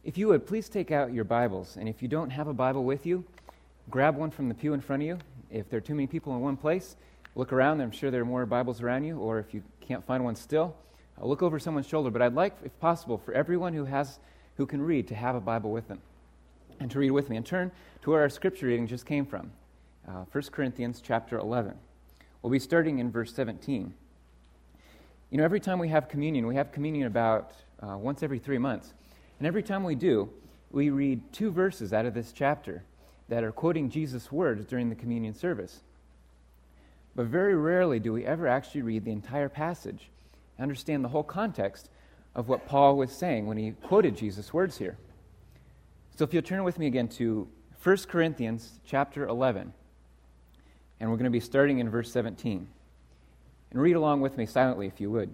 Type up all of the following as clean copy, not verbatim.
If you would, please take out your Bibles. And if you don't have a Bible with you, grab one from the pew in front of you. If there are too many people in one place, look around. I'm sure there are more Bibles around you. Or if you can't find one still, look over someone's shoulder. But I'd like, if possible, for everyone who can read to have a Bible with them and to read with me. And turn to where our scripture reading just came from, 1 Corinthians chapter 11. We'll be starting in verse 17. You know, every time we have communion about once every 3 months. And every time we do, we read 2 verses out of this chapter that are quoting Jesus' words during the communion service. But very rarely do we ever actually read the entire passage and understand the whole context of what Paul was saying when he quoted Jesus' words here. So if you'll turn with me again to 1 Corinthians chapter 11, and we're going to be starting in verse 17. And read along with me silently if you would.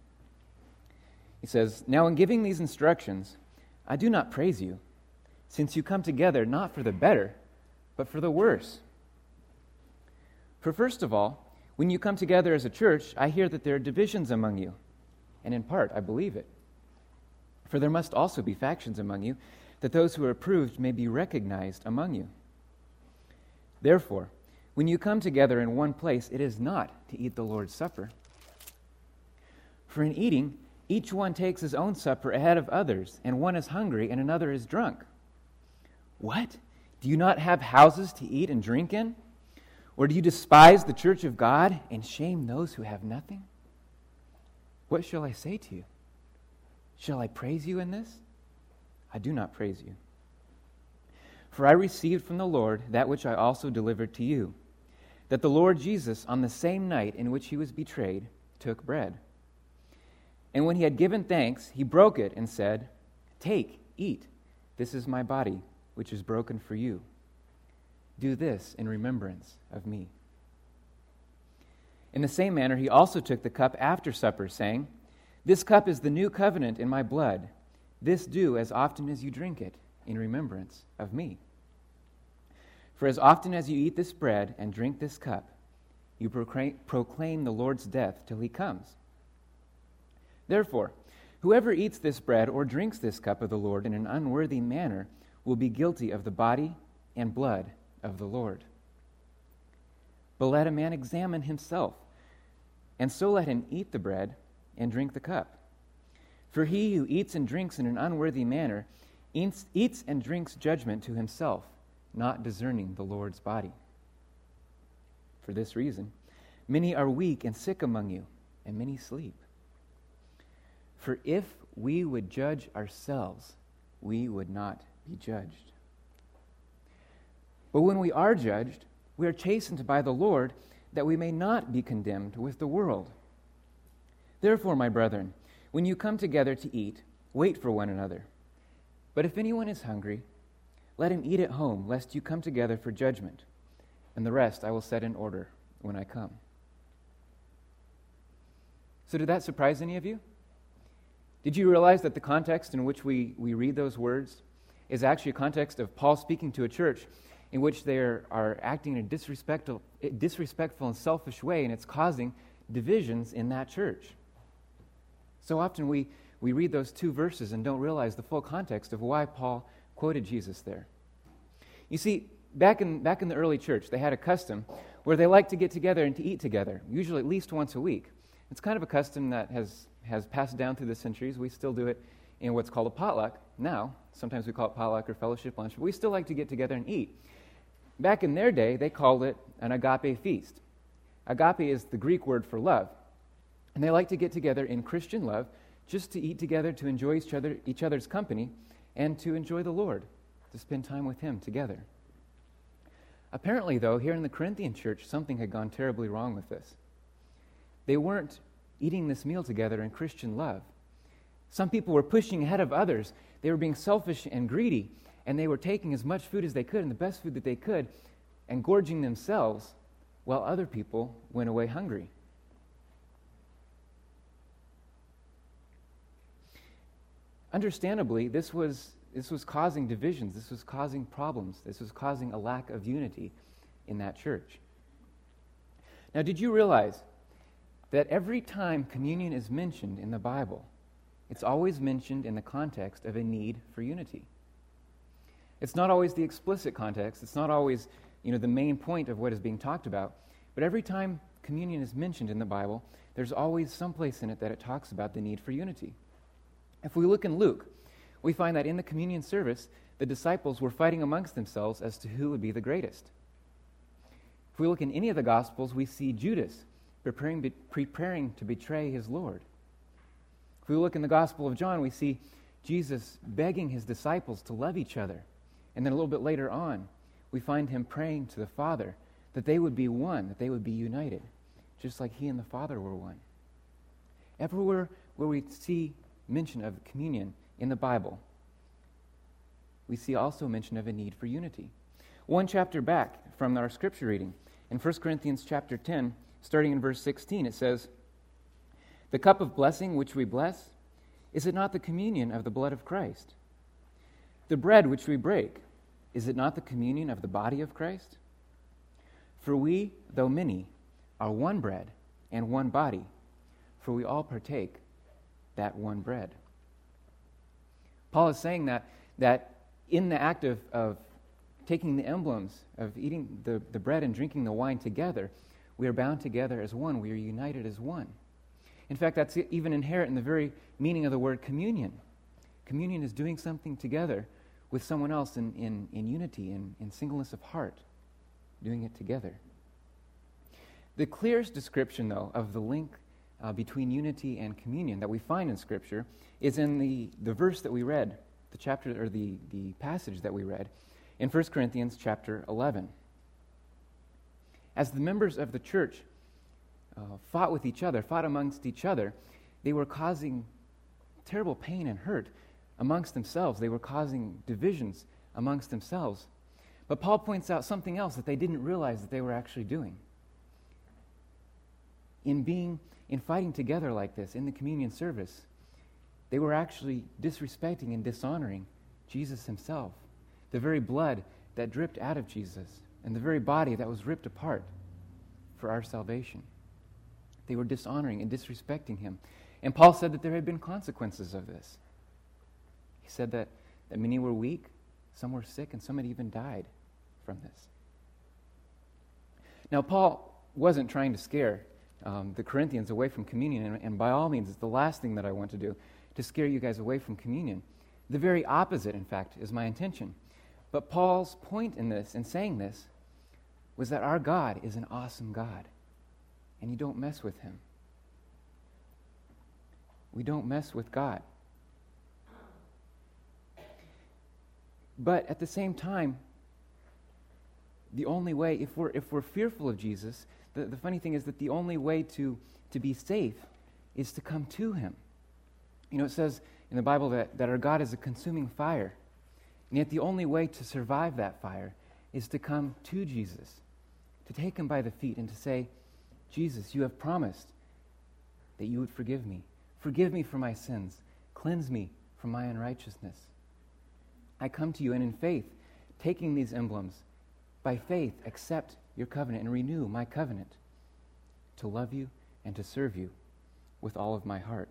He says, "Now in giving these instructions, I do not praise you, since you come together not for the better, but for the worse. For first of all, when you come together as a church, I hear that there are divisions among you, and in part I believe it. For there must also be factions among you, that those who are approved may be recognized among you. Therefore, when you come together in one place, it is not to eat the Lord's Supper. For in eating, each one takes his own supper ahead of others, and one is hungry and another is drunk. What? Do you not have houses to eat and drink in? Or do you despise the church of God and shame those who have nothing? What shall I say to you? Shall I praise you in this? I do not praise you. For I received from the Lord that which I also delivered to you, that the Lord Jesus, on the same night in which he was betrayed, took bread. And when he had given thanks, he broke it and said, 'Take, eat, this is my body, which is broken for you. Do this in remembrance of me.' In the same manner, he also took the cup after supper, saying, 'This cup is the new covenant in my blood. This do as often as you drink it, in remembrance of me. For as often as you eat this bread and drink this cup, you proclaim the Lord's death till he comes. Therefore, whoever eats this bread or drinks this cup of the Lord in an unworthy manner will be guilty of the body and blood of the Lord. But let a man examine himself, and so let him eat the bread and drink the cup. For he who eats and drinks in an unworthy manner eats and drinks judgment to himself, not discerning the Lord's body. For this reason, many are weak and sick among you, and many sleep. For if we would judge ourselves, we would not be judged. But when we are judged, we are chastened by the Lord, that we may not be condemned with the world. Therefore, my brethren, when you come together to eat, wait for one another. But if anyone is hungry, let him eat at home, lest you come together for judgment. And the rest I will set in order when I come." So did that surprise any of you? Did you realize that the context in which we read those words is actually a context of Paul speaking to a church in which they are acting in a disrespectful and selfish way, and it's causing divisions in that church? So often we read those 2 verses and don't realize the full context of why Paul quoted Jesus there. You see, back in the early church, they had a custom where they liked to get together and to eat together, usually at least once a week. It's kind of a custom that has passed down through the centuries. We still do it in what's called a potluck now. Sometimes we call it potluck or fellowship lunch, but we still like to get together and eat. Back in their day, they called it an agape feast. Agape is the Greek word for love. And they like to get together in Christian love just to eat together, to enjoy each other's company, and to enjoy the Lord, to spend time with him together. Apparently, though, here in the Corinthian church, something had gone terribly wrong with this. They weren't eating this meal together in Christian love. Some people were pushing ahead of others. They were being selfish and greedy, and they were taking as much food as they could and the best food that they could and gorging themselves while other people went away hungry. Understandably, this was causing divisions. This was causing problems. This was causing a lack of unity in that church. Now, did you realize that every time communion is mentioned in the Bible, it's always mentioned in the context of a need for unity. It's not always the explicit context. It's not always, the main point of what is being talked about. But every time communion is mentioned in the Bible, there's always some place in it that it talks about the need for unity. If we look in Luke, we find that in the communion service, the disciples were fighting amongst themselves as to who would be the greatest. If we look in any of the Gospels, we see Judas preparing to betray his Lord. If we look in the Gospel of John, we see Jesus begging his disciples to love each other. And then a little bit later on, we find him praying to the Father that they would be one, that they would be united, just like he and the Father were one. Everywhere where we see mention of communion in the Bible, we see also mention of a need for unity. One chapter back from our scripture reading, in 1 Corinthians chapter 10, starting in verse 16, it says, "The cup of blessing which we bless, is it not the communion of the blood of Christ? The bread which we break, is it not the communion of the body of Christ? For we, though many, are one bread and one body, for we all partake that one bread." Paul is saying that in the act of taking the emblems of eating the bread and drinking the wine together, we are bound together as one. We are united as one. In fact, that's even inherent in the very meaning of the word communion. Communion is doing something together with someone else in unity, in singleness of heart, doing it together. The clearest description, though, of the link between unity and communion that we find in Scripture is in the verse that we read, the chapter or the passage that we read in 1 Corinthians chapter 11. As the members of the church fought amongst each other, they were causing terrible pain and hurt amongst themselves. They were causing divisions amongst themselves. But Paul points out something else that they didn't realize that they were actually doing. In fighting together like this in the communion service, they were actually disrespecting and dishonoring Jesus himself, the very blood that dripped out of Jesus, and the very body that was ripped apart for our salvation. They were dishonoring and disrespecting him. And Paul said that there had been consequences of this. He said that many were weak, some were sick, and some had even died from this. Now, Paul wasn't trying to scare the Corinthians away from communion, and by all means, it's the last thing that I want to do, to scare you guys away from communion. The very opposite, in fact, is my intention. But Paul's point in this, in saying this, was that our God is an awesome God, and you don't mess with him. We don't mess with God. But at the same time, the only way, if we're fearful of Jesus, the funny thing is that the only way to be safe is to come to him. It says in the Bible that our God is a consuming fire. And yet the only way to survive that fire is to come to Jesus, to take him by the feet and to say, "Jesus, you have promised that you would forgive me. Forgive me for my sins. Cleanse me from my unrighteousness. I come to you, and in faith, taking these emblems, by faith, accept your covenant and renew my covenant to love you and to serve you with all of my heart."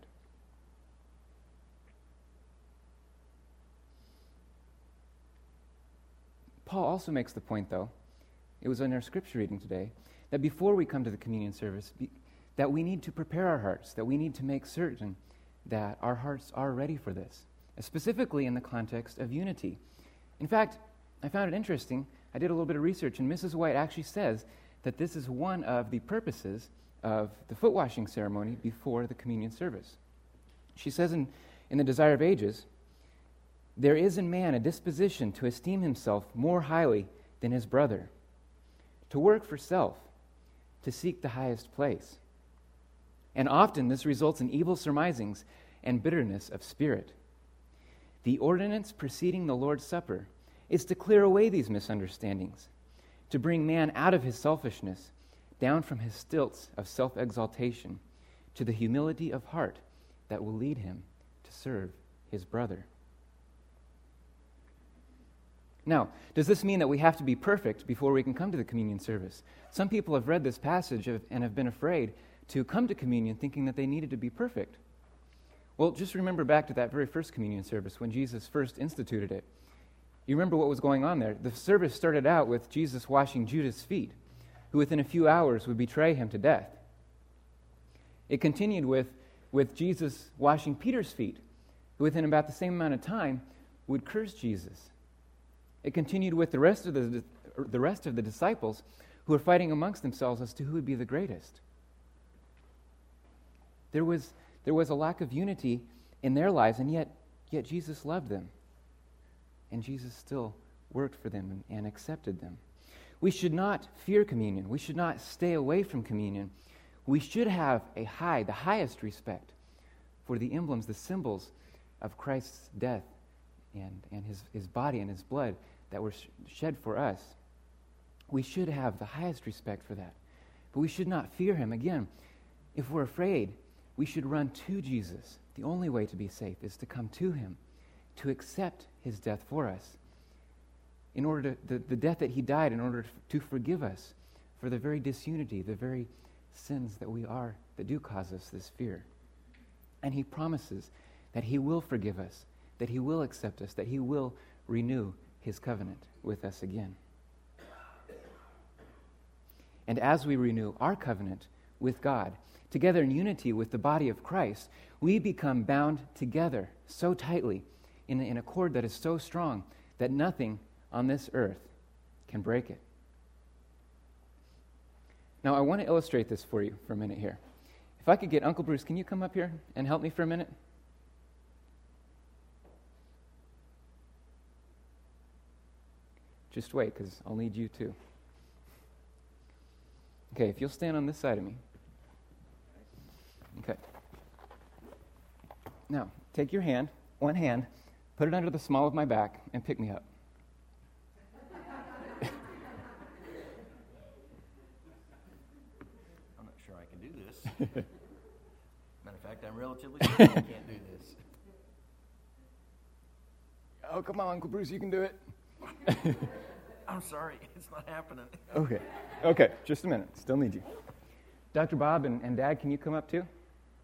Paul also makes the point, though, it was in our scripture reading today, that before we come to the communion service, that we need to prepare our hearts, that we need to make certain that our hearts are ready for this, specifically in the context of unity. In fact, I found it interesting. I did a little bit of research, and Mrs. White actually says that this is one of the purposes of the foot washing ceremony before the communion service. She says in The Desire of Ages, "There is in man a disposition to esteem himself more highly than his brother, to work for self, to seek the highest place. And often this results in evil surmisings and bitterness of spirit. The ordinance preceding the Lord's Supper is to clear away these misunderstandings, to bring man out of his selfishness, down from his stilts of self-exaltation, to the humility of heart that will lead him to serve his brother." Now, does this mean that we have to be perfect before we can come to the communion service? Some people have read this passage and have been afraid to come to communion thinking that they needed to be perfect. Well, just remember back to that very first communion service when Jesus first instituted it. You remember what was going on there. The service started out with Jesus washing Judas' feet, who within a few hours would betray him to death. It continued with Jesus washing Peter's feet, who within about the same amount of time would curse Jesus. It continued with the rest of the disciples who were fighting amongst themselves as to who would be the greatest. There was a lack of unity in their lives, and yet Jesus loved them. And Jesus still worked for them and accepted them. We should not fear communion. We should not stay away from communion. We should have the highest respect for the emblems, the symbols of Christ's death and his body and his blood that were shed for us. We should have the highest respect for that. But we should not fear him. Again, if we're afraid, we should run to Jesus. The only way to be safe is to come to him, to accept his death for us, in order to, the death that he died in order to forgive us for the very disunity, the very sins that do cause us this fear. And he promises that he will forgive us, that he will accept us, that he will renew his covenant with us again. And as we renew our covenant with God, together in unity with the body of Christ, we become bound together so tightly in a cord that is so strong that nothing on this earth can break it. Now, I want to illustrate this for you for a minute here. If I could get Uncle Bruce, can you come up here and help me for a minute? Just wait, because I'll need you too. Okay, if you'll stand on this side of me. Okay. Now, take your hand, one hand, put it under the small of my back, and pick me up. I'm not sure I can do this. Matter of fact, I'm relatively sure I can't do this. Oh, come on, Uncle Bruce, you can do it. I'm sorry, it's not happening. Okay, just a minute. Still need you. Dr. Bob and Dad, can you come up too?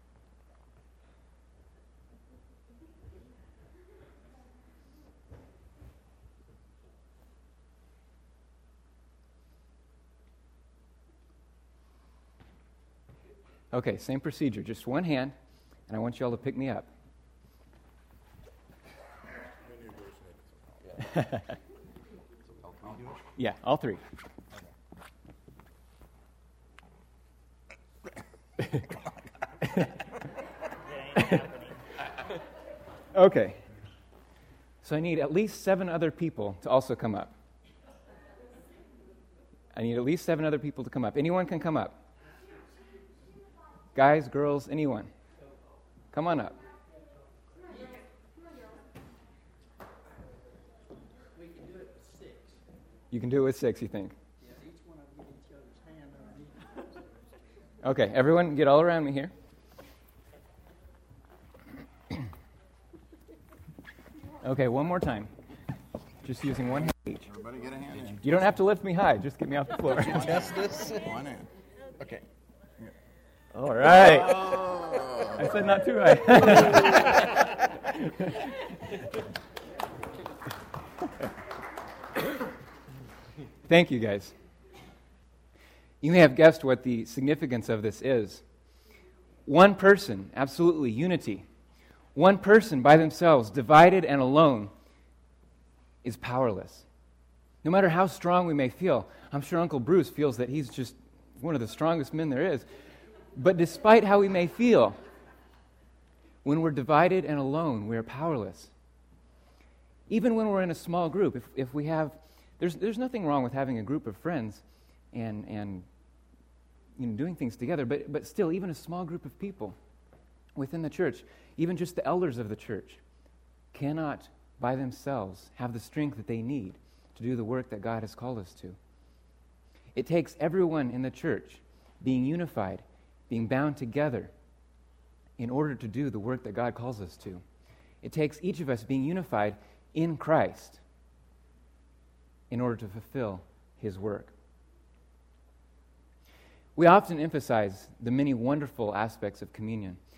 Okay, same procedure, just one hand, and I want you all to pick me up. Yeah, all three. Okay. So I need at least 7 other people to also come up. I need at least 7 other people to come up. Anyone can come up. Guys, girls, anyone. Come on up. We can do it with 6. You can do it with 6, you think? Yeah, each one of them get each other's hand underneath. Okay, everyone get all around me here. Okay, one more time. Just using one hand each. Everybody get a hand. You don't have to lift me high, just get me off the floor. Test this. One hand. Okay. All right. Oh. I said not too high. Thank you, guys. You may have guessed what the significance of this is. One person, absolutely, unity. One person by themselves, divided and alone, is powerless. No matter how strong we may feel, I'm sure Uncle Bruce feels that he's just one of the strongest men there is. But despite how we may feel, when we're divided and alone, we are powerless. Even when we're in a small group, if we have, there's nothing wrong with having a group of friends and doing things together, but still, even a small group of people within the church, even just the elders of the church, cannot by themselves have the strength that they need to do the work that God has called us to. It takes everyone in the church being unified, being bound together in order to do the work that God calls us to. It takes each of us being unified in Christ in order to fulfill his work. We often emphasize the many wonderful aspects of communion.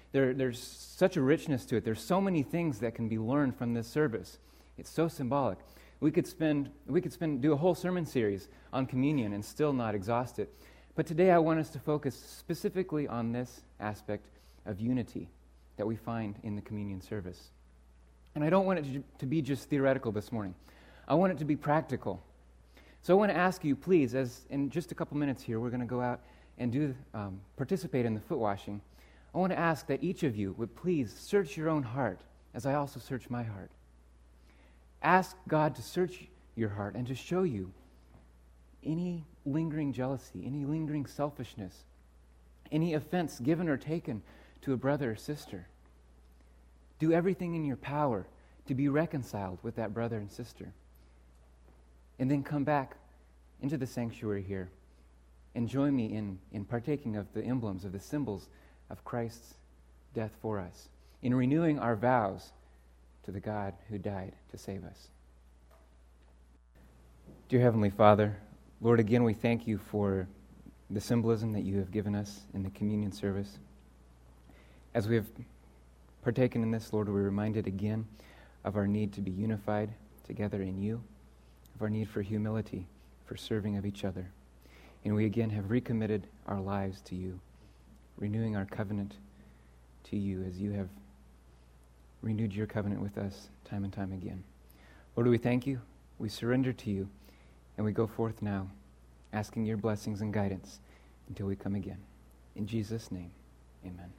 There's such a richness to it. There's so many things that can be learned from this service. It's so symbolic. We could do a whole sermon series on communion and still not exhaust it. But today I want us to focus specifically on this aspect of unity that we find in the communion service. And I don't want it to be just theoretical this morning. I want it to be practical. So I want to ask you, please, as in just a couple minutes here, we're going to go out and participate in the foot washing. I want to ask that each of you would please search your own heart as I also search my heart. Ask God to search your heart and to show you any lingering jealousy, any lingering selfishness, any offense given or taken to a brother or sister. Do everything in your power to be reconciled with that brother and sister. And then come back into the sanctuary here and join me in partaking of the emblems, of the symbols of Christ's death for us, in renewing our vows to the God who died to save us. Dear Heavenly Father, Lord, again we thank you for the symbolism that you have given us in the communion service. As we have partaken in this, Lord, we're reminded again of our need to be unified together in you, of our need for humility, for serving of each other. And we again have recommitted our lives to you, renewing our covenant to you as you have renewed your covenant with us time and time again. Lord, we thank you, we surrender to you, and we go forth now, asking your blessings and guidance until we come again. In Jesus' name, amen.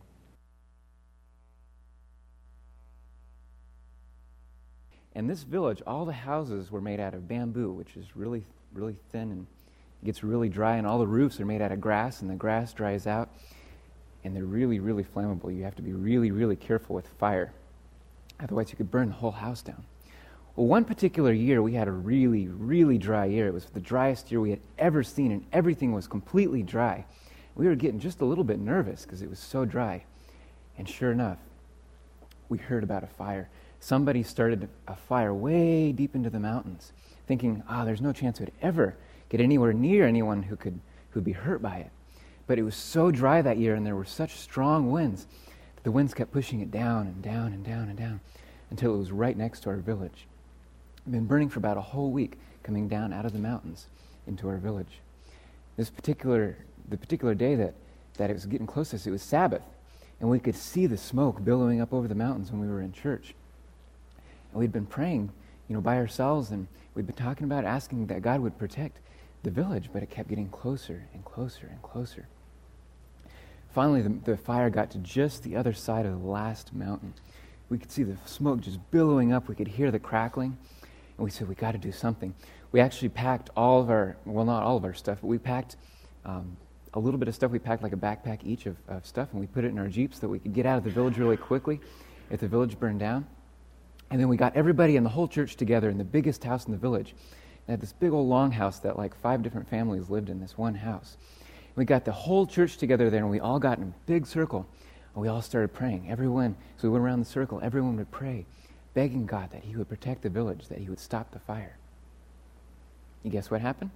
In this village, all the houses were made out of bamboo, which is really, really thin and gets really dry, and all the roofs are made out of grass, and the grass dries out, and they're really, really flammable. You have to be really, really careful with fire. Otherwise, you could burn the whole house down. Well, one particular year, we had a really, really dry year. It was the driest year we had ever seen, and everything was completely dry. We were getting just a little bit nervous because it was so dry. And sure enough, we heard about a fire. Somebody started a fire way deep into the mountains, thinking, there's no chance it would ever get anywhere near anyone who'd be hurt by it. But it was so dry that year, and there were such strong winds, that the winds kept pushing it down and down and down and down until it was right next to our village. It had been burning for about a whole week, coming down out of the mountains into our village. The particular day that it was getting close to us, it was Sabbath, and we could see the smoke billowing up over the mountains when we were in church. And we'd been praying, by ourselves, and we'd been talking about asking that God would protect the village, but it kept getting closer and closer and closer. Finally, the fire got to just the other side of the last mountain. We could see the smoke just billowing up. We could hear the crackling. And we said, we got to do something. We actually packed all of our, not all of our stuff, but we packed a little bit of stuff. We packed like a backpack each of stuff, and we put it in our Jeep so that we could get out of the village really quickly if the village burned down. And then we got everybody in the whole church together in the biggest house in the village. They had this big old long house that like 5 different families lived in this one house. We got the whole church together there, and we all got in a big circle, and we all started praying. Everyone, so we went around the circle, everyone would pray, begging God that he would protect the village, that he would stop the fire. You guess what happened?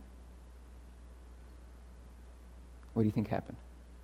What do you think happened?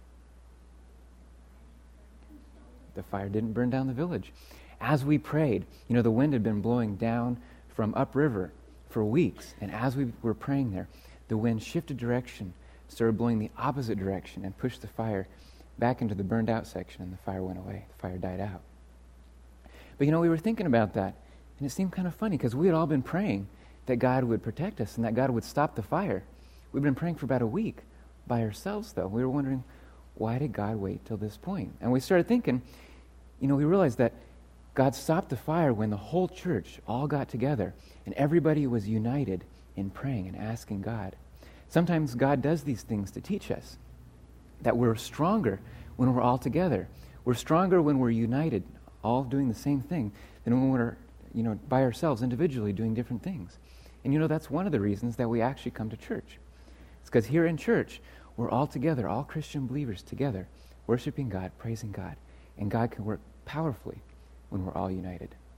The fire didn't burn down the village. As we prayed, the wind had been blowing down from upriver for weeks, and as we were praying there, the wind shifted direction, started blowing the opposite direction, and pushed the fire back into the burned out section, and the fire went away. The fire died out. But we were thinking about that, and it seemed kind of funny because we had all been praying that God would protect us and that God would stop the fire. We'd been praying for about a week by ourselves, though. We were wondering, why did God wait till this point? And we started thinking, we realized that God stopped the fire when the whole church all got together and everybody was united in praying and asking God. Sometimes God does these things to teach us that we're stronger when we're all together. We're stronger when we're united, all doing the same thing, than when we're, by ourselves individually doing different things. And that's one of the reasons that we actually come to church. It's because here in church, we're all together, all Christian believers together, worshiping God, praising God, and God can work powerfully when we're all united.